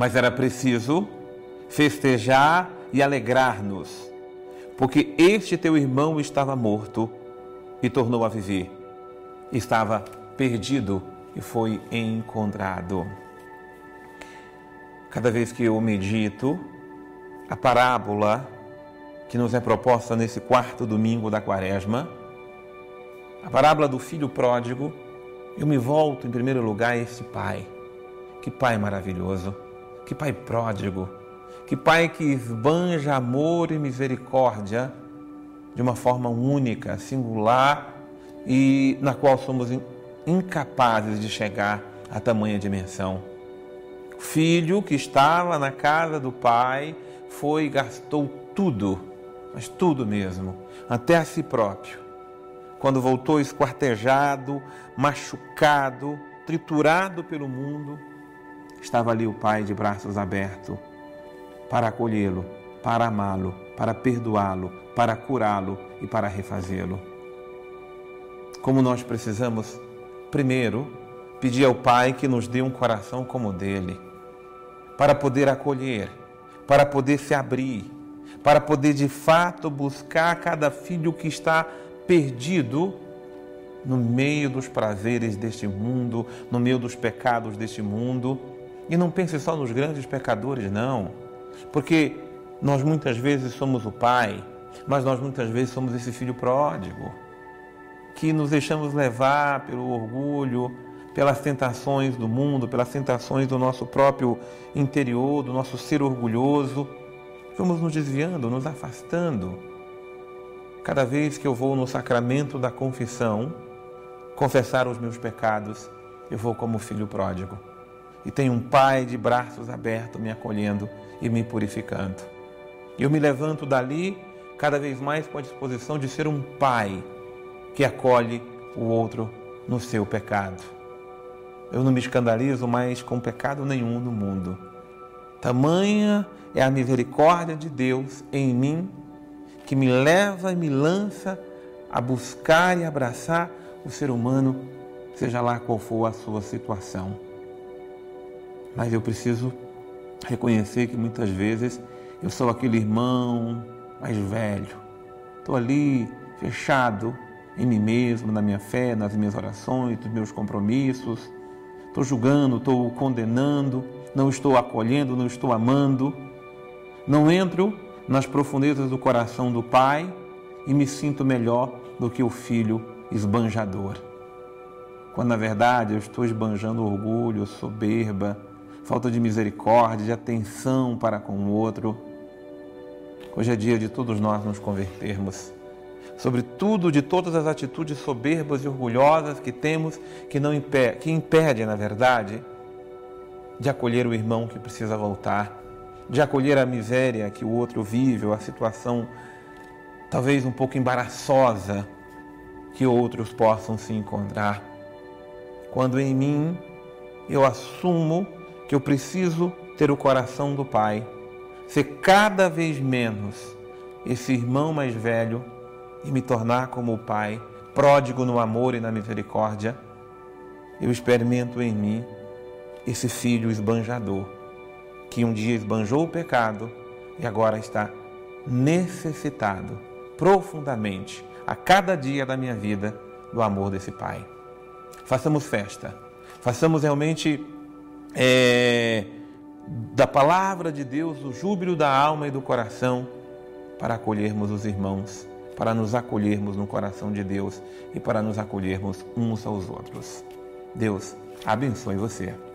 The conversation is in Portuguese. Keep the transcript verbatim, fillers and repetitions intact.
Mas era preciso festejar e alegrar-nos, porque este teu irmão estava morto e tornou a viver. Estava perdido e foi encontrado. Cada vez que eu medito a parábola que nos é proposta nesse quarto domingo da Quaresma, a parábola do filho pródigo, eu me volto em primeiro lugar a esse pai. Que pai maravilhoso, que pai pródigo, que pai que esbanja amor e misericórdia de uma forma única, singular e na qual somos incapazes de chegar a tamanha dimensão. O filho que estava na casa do pai foi e gastou tudo, mas tudo mesmo, até a si próprio. Quando voltou esquartejado, machucado, triturado pelo mundo, estava ali o pai de braços abertos para acolhê-lo, para amá-lo, para perdoá-lo, para curá-lo e para refazê-lo. Como nós precisamos, primeiro, pedir ao Pai que nos dê um coração como o dele, para poder acolher, para poder se abrir, para poder de fato buscar cada filho que está perdido no meio dos prazeres deste mundo, no meio dos pecados deste mundo. E não pense só nos grandes pecadores, não, porque nós muitas vezes somos o pai, mas nós muitas vezes somos esse filho pródigo, que nos deixamos levar pelo orgulho, pelas tentações do mundo, pelas tentações do nosso próprio interior, do nosso ser orgulhoso. Vamos nos desviando, nos afastando. Cada vez que eu vou no sacramento da confissão, confessar os meus pecados, eu vou como filho pródigo. E tenho um pai de braços abertos me acolhendo e me purificando. E eu me levanto dali cada vez mais com a disposição de ser um pai que acolhe o outro no seu pecado. Eu não me escandalizo mais com pecado nenhum no mundo. Tamanha é a misericórdia de Deus em mim, que me leva e me lança a buscar e abraçar o ser humano, seja lá qual for a sua situação. Mas eu preciso reconhecer que muitas vezes eu sou aquele irmão mais velho. Estou ali fechado em mim mesmo, na minha fé, nas minhas orações, nos meus compromissos. Estou julgando, estou condenando, não estou acolhendo, não estou amando. Não entro nas profundezas do coração do Pai e me sinto melhor do que o filho esbanjador. Quando na verdade eu estou esbanjando orgulho, soberba, falta de misericórdia, de atenção para com o outro. Hoje é dia de todos nós nos convertermos. Sobretudo de todas as atitudes soberbas e orgulhosas que temos, que, não impedem, que impedem, na verdade, de acolher o irmão que precisa voltar, de acolher a miséria que o outro vive, ou a situação talvez um pouco embaraçosa que outros possam se encontrar. Quando em mim eu assumo que eu preciso ter o coração do Pai, ser cada vez menos esse irmão mais velho e me tornar como o Pai, pródigo no amor e na misericórdia, eu experimento em mim esse filho esbanjador, que um dia esbanjou o pecado e agora está necessitado profundamente, a cada dia da minha vida, do amor desse Pai. Façamos festa, façamos realmente é, da palavra de Deus o júbilo da alma e do coração para acolhermos os irmãos, para nos acolhermos no coração de Deus e para nos acolhermos uns aos outros. Deus abençoe você.